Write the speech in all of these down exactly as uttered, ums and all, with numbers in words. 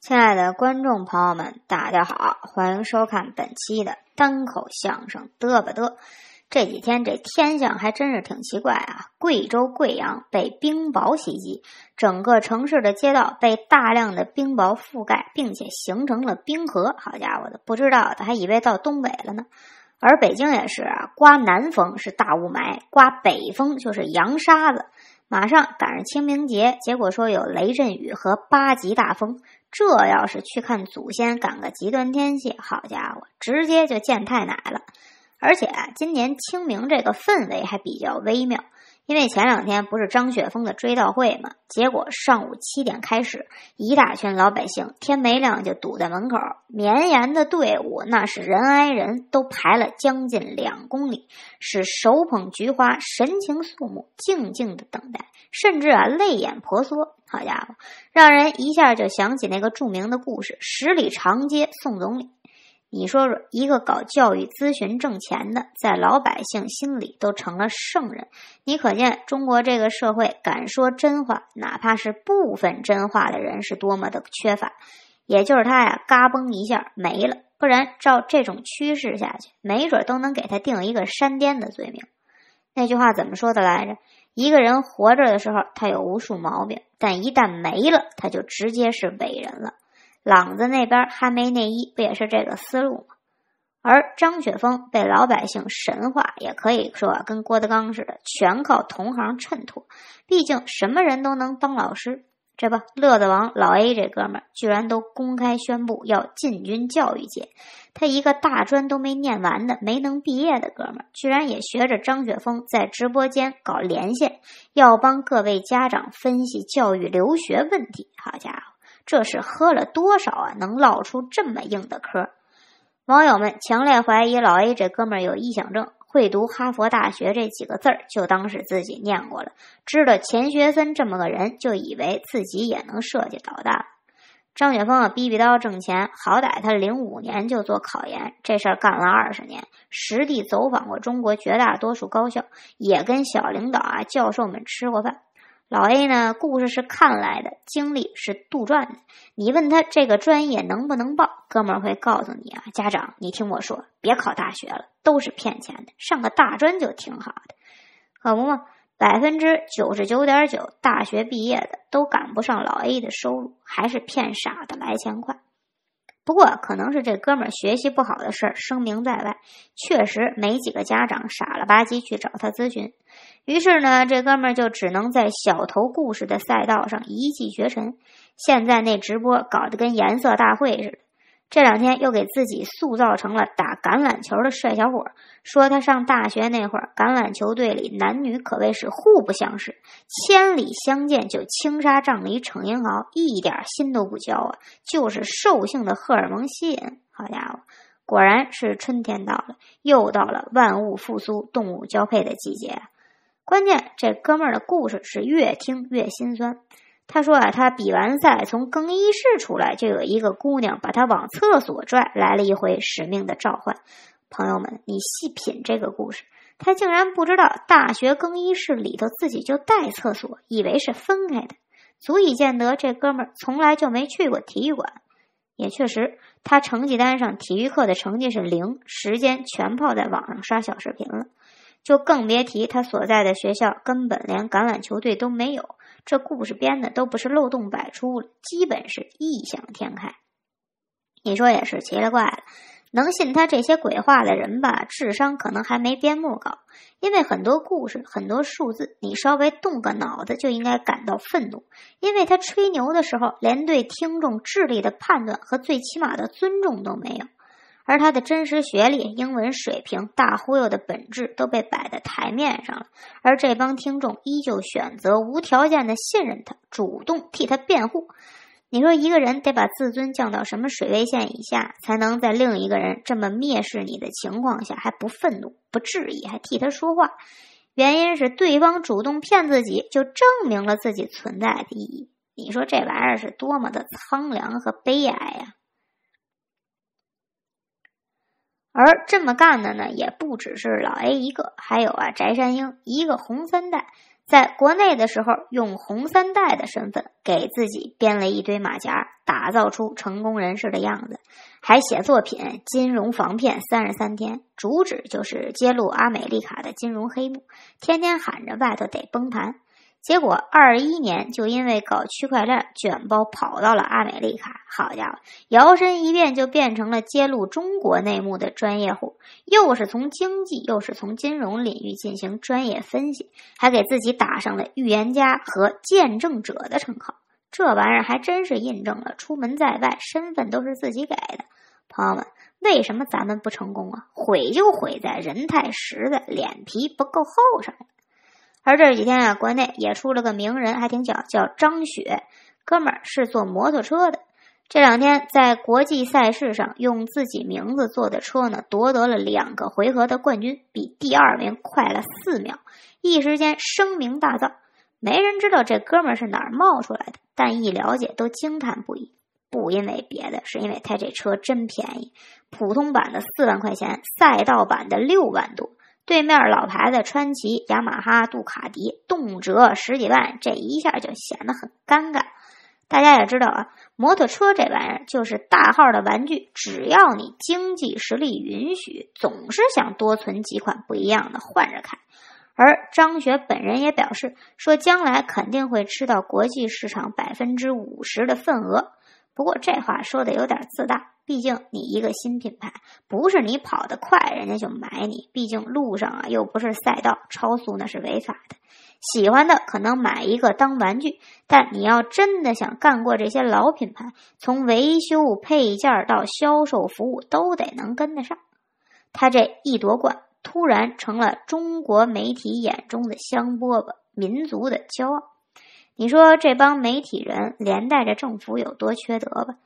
亲爱的观众朋友们，大家好，欢迎收看本期的单口相声嘚吧嘚。这几天这天象还真是挺奇怪啊！贵州贵阳被冰雹袭击，整个城市的街道被大量的冰雹覆盖，并且形成了冰河。好家伙的，不知道的还以为到东北了呢。而北京也是啊，刮南风是大雾霾，刮北风就是扬沙子。马上赶上清明节，结果说有雷阵雨和八级大风。这要是去看祖先赶个极端天气，好家伙，直接就见太奶了。而且啊，今年清明这个氛围还比较微妙，因为前两天不是张雪峰的追悼会嘛，结果上午七点开始，一大群老百姓天没亮就堵在门口，绵延的队伍那是人挨人，都排了将近两公里，是手捧菊花，神情肃穆，静静的等待，甚至啊泪眼婆娑。好家伙，让人一下就想起那个著名的故事，十里长街送总理。你说说，一个搞教育咨询挣钱的，在老百姓心里都成了圣人，你可见中国这个社会敢说真话，哪怕是部分真话的人是多么的缺乏。也就是他呀，嘎嘣一下没了，不然照这种趋势下去，没准都能给他定一个煽颠的罪名。那句话怎么说的来着？一个人活着的时候他有无数毛病，但一旦没了，他就直接是伟人了。朗子那边哈梅内伊不也是这个思路吗？而张雪峰被老百姓神化，也可以说跟郭德纲似的，全靠同行衬托。毕竟什么人都能当老师，这不乐子王老 A 这哥们儿居然都公开宣布要进军教育界。他一个大专都没念完的没能毕业的哥们儿，居然也学着张雪峰在直播间搞连线，要帮各位家长分析教育留学问题。好家伙，这是喝了多少啊，能唠出这么硬的嗑。网友们强烈怀疑老 A 这哥们儿有臆想症，会读哈佛大学这几个字儿就当是自己念过了，知道钱学森这么个人，就以为自己也能设计导弹。张雪峰啊，逼逼叨挣钱，好歹他零五年就做考研，这事儿干了二十年，实地走访过中国绝大多数高校，也跟小领导啊、教授们吃过饭。老 A 呢，故事是看来的，经历是杜撰的。你问他这个专业能不能报，哥们儿会告诉你啊，家长，你听我说，别考大学了，都是骗钱的，上个大专就挺好的。可不嘛，百分之九十九点九大学毕业的都赶不上老 A 的收入，还是骗傻的来钱快。不过可能是这哥们儿学习不好的事儿声名在外，确实没几个家长傻了吧唧去找他咨询。于是呢，这哥们儿就只能在小头故事的赛道上一骑绝尘。现在那直播搞得跟颜色大会似的，这两天又给自己塑造成了打橄榄球的帅小伙，说他上大学那会儿，橄榄球队里男女可谓是互不相识，千里相见就轻纱帐里逞英豪，一点心都不交啊，就是兽性的荷尔蒙吸引。好家伙，果然是春天到了，又到了万物复苏、动物交配的季节。关键这哥们儿的故事是越听越心酸。他说啊，他比完赛从更衣室出来，就有一个姑娘把他往厕所拽，来了一回使命的召唤。朋友们，你细品这个故事，他竟然不知道大学更衣室里头自己就带厕所，以为是分开的，足以见得这哥们儿从来就没去过体育馆。也确实，他成绩单上体育课的成绩是零，时间全泡在网上刷小视频了。就更别提他所在的学校根本连橄榄球队都没有，这故事编的都不是漏洞百出了，基本是异想天开。你说也是奇了怪了，能信他这些鬼话的人吧，智商可能还没边牧高，因为很多故事很多数字，你稍微动个脑子就应该感到愤怒，因为他吹牛的时候连对听众智力的判断和最起码的尊重都没有，而他的真实学历、英文水平、大忽悠的本质都被摆在台面上了，而这帮听众依旧选择无条件的信任他，主动替他辩护。你说一个人得把自尊降到什么水位线以下，才能在另一个人这么蔑视你的情况下还不愤怒、不质疑，还替他说话？原因是对方主动骗自己，就证明了自己存在的意义。你说这玩意儿是多么的苍凉和悲哀呀！而这么干的呢，也不只是老 A 一个，还有啊翟山鹰，一个红三代， 在国内的时候，用红三代的身份给自己编了一堆马甲，打造出成功人士的样子，还写作品《金融防骗三十三天》，主旨就是揭露阿美利卡的金融黑幕，天天喊着外头得崩盘。结果二一年就因为搞区块链卷包跑到了阿美利卡，好家伙，摇身一变就变成了揭露中国内幕的专业户，又是从经济又是从金融领域进行专业分析，还给自己打上了预言家和见证者的称号。这玩意儿还真是印证了出门在外身份都是自己给的。朋友们，为什么咱们不成功啊？毁就毁在人太实在，脸皮不够厚上了。而这几天啊，国内也出了个名人，还挺巧，叫张雪，哥们儿是做摩托车的。这两天在国际赛事上用自己名字做的车呢，夺得了两个回合的冠军，比第二名快了四秒，一时间声名大噪。没人知道这哥们儿是哪儿冒出来的，但一了解都惊叹不已。不因为别的，是因为他这车真便宜，普通版的四万块钱，赛道版的六万多。对面老牌的川崎、雅马哈、杜卡迪动辄十几万，这一下就显得很尴尬。大家也知道啊，摩托车这玩意儿就是大号的玩具，只要你经济实力允许，总是想多存几款不一样的换着开。而张雪本人也表示说，将来肯定会吃到国际市场百分之五十的份额。不过这话说的有点自大，毕竟你一个新品牌，不是你跑得快人家就买你，毕竟路上啊又不是赛道，超速那是违法的。喜欢的可能买一个当玩具，但你要真的想干过这些老品牌，从维修配件到销售服务都得能跟得上。他这一夺冠，突然成了中国媒体眼中的香饽饽，民族的骄傲。你说这帮媒体人连带着政府有多缺德吧？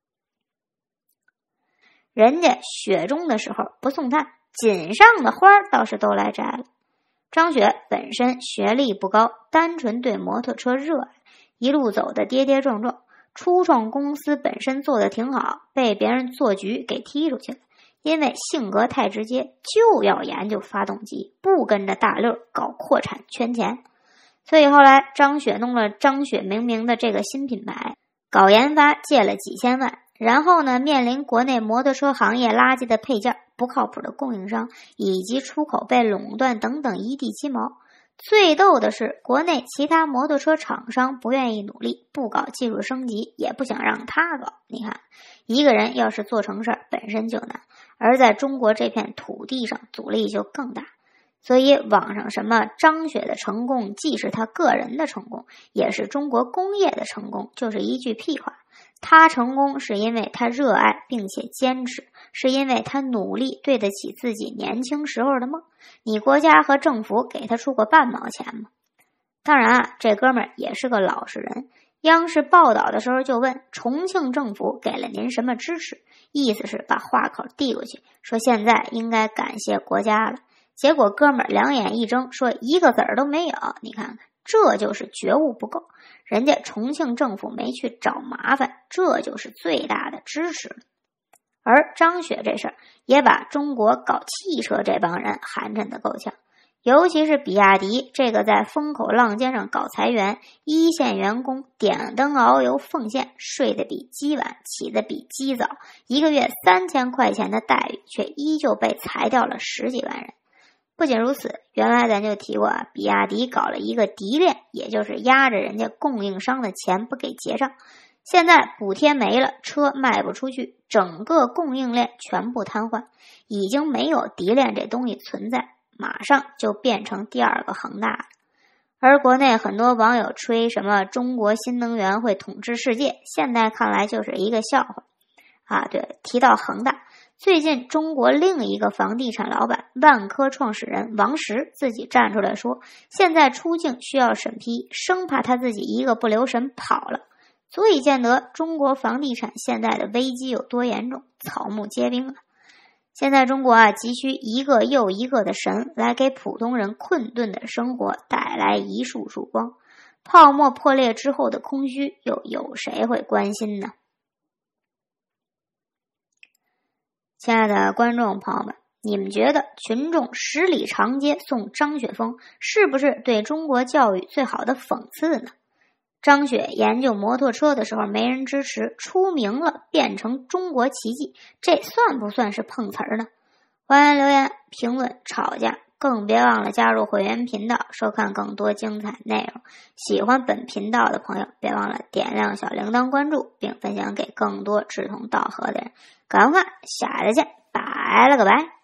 人家雪中的时候不送炭，锦上的花倒是都来摘了。张雪本身学历不高，单纯对摩托车热爱，一路走的跌跌撞撞，初创公司本身做的挺好，被别人做局给踢出去了。因为性格太直接，就要研究发动机，不跟着大溜搞扩产圈钱。所以后来张雪弄了张雪明明的这个新品牌，搞研发借了几千万，然后呢面临国内摩托车行业垃圾的配件、不靠谱的供应商以及出口被垄断等等一地鸡毛。最逗的是，国内其他摩托车厂商不愿意努力，不搞技术升级，也不想让他搞。你看，一个人要是做成事儿本身就难，而在中国这片土地上阻力就更大。所以网上什么张雪的成功既是他个人的成功，也是中国工业的成功，就是一句屁话。他成功是因为他热爱并且坚持，是因为他努力对得起自己年轻时候的梦。你国家和政府给他出过半毛钱吗？当然啊，这哥们儿也是个老实人。央视报道的时候就问重庆政府给了您什么支持，意思是把话口递过去，说现在应该感谢国家了。结果哥们儿两眼一睁，说一个子儿都没有。你看看，这就是觉悟不够，人家重庆政府没去找麻烦，这就是最大的支持了。而张雪这事儿也把中国搞汽车这帮人寒碜得够呛，尤其是比亚迪这个在风口浪尖上搞裁员，一线员工点灯熬油奉献，睡得比鸡晚，起得比鸡早，一个月三千块钱的待遇，却依旧被裁掉了十几万人。不仅如此，原来咱就提过啊，比亚迪搞了一个敌链，也就是压着人家供应商的钱不给结账。现在补贴没了，车卖不出去，整个供应链全部瘫痪，已经没有敌链这东西存在，马上就变成第二个恒大了。而国内很多网友吹什么中国新能源会统治世界，现在看来就是一个笑话啊。对，提到恒大，最近中国另一个房地产老板万科创始人王石自己站出来说，现在出境需要审批，生怕他自己一个不留神跑了。足以见得中国房地产现在的危机有多严重，草木皆兵啊！现在中国啊，急需一个又一个的神来给普通人困顿的生活带来一束束光。泡沫破裂之后的空虚，又有谁会关心呢？亲爱的观众朋友们， 你们觉得群众十里长街送张雪峰是不是对中国教育最好的讽刺呢？张雪研究摩托车的时候没人支持，出名了变成中国奇迹，这算不算是碰瓷儿呢？欢迎留言评论吵架，更别忘了加入会员频道收看更多精彩内容。喜欢本频道的朋友别忘了点亮小铃铛关注，并分享给更多志同道合的人。赶快下次见，拜了个拜。